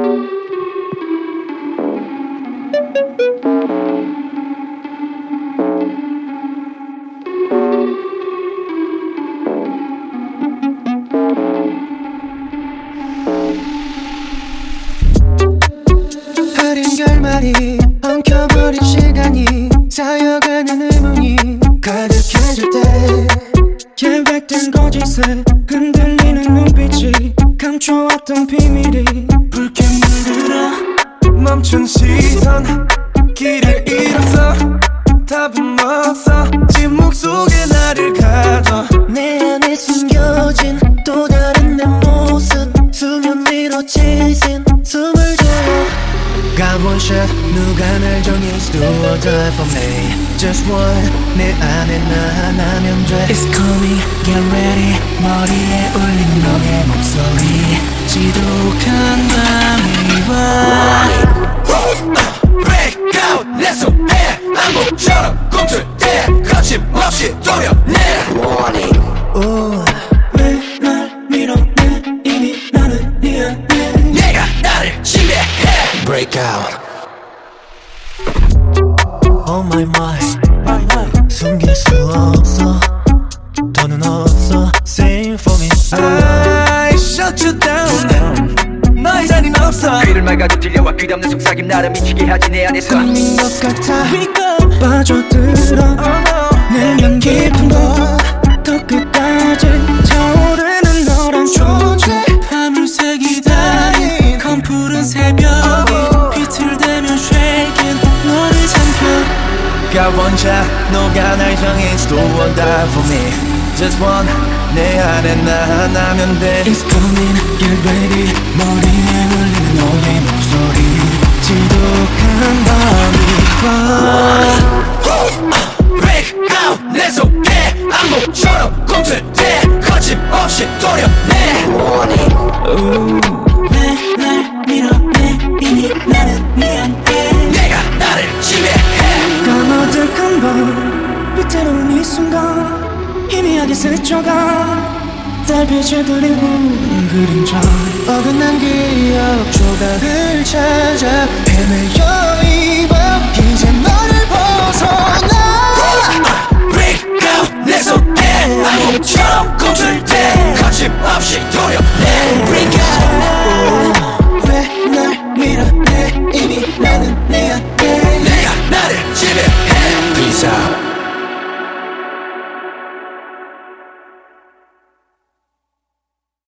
흐린 결말이 엉켜버린 시간이 쌓여가는 의문이 가득해질 때 계획된 거짓에 흔들리는 눈빛이 감춰왔던 비밀이 붉게 물들어 멈춘 시선 길을 잃었어 답은 없어 침묵 속에 나를 가둬 내 안에 숨겨진 또 다른 내 모습 수면 위로 치신 숨을 쉬어 Got one shot 누가 날 정했어 Do or die for me Just one 내 안에 나 하나면 돼 It's coming get ready 머리에 울린 너의 목소리 지독한 밤이 와 Break out 내 손에 암묵처럼 꿈틀 때 거침없이 도려내 왜 날 밀어내 이미 나는 미안해 내가 나를 지배해 Break out Oh my mind 숨길 수 없어 더는 없어 Sing for me I shut you down 너의 자리는 없어 귀를 막아도 들려와 귀담는 속삭임 나를 미치게 하지 내 안에서 꿈인 것 같아 빠져들어 내면 깊은 곳더 끝까지 차오르는 너란 존재 밤을 기다린 검푸른 새벽이 비틀대면 shaking 너를 삼켜 Got one shot 너가 날 정했어 Do or die for me Just one 내 안에 나 하나면 돼 It's coming get ready 머리에 울리는 너의 목소리 지독한 밤이 와 Break out 내 속에 암묵처럼 꿈틀 때 거침없이 도려내 왜 날 밀어내 이미 나는 미안해 내가 나를 지배해 까마득한 밤 위태로운 이 순간 희미하게 스쳐가 달빛에 그리운 그림자 어긋난 기억 조각을 찾아 헤매여 이 밤 이제 너를 벗어나 Break out 내 속에 암묵처럼 꿈틀 때 거침없이 도려